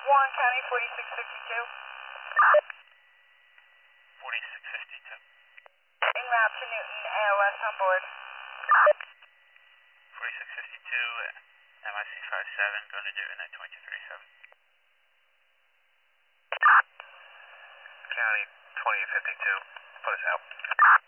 Warren County, 4652. 4652. En route to Newton, AOS on board. 4652, MIC 57, going to Newton at 2237. County 2852, put us out.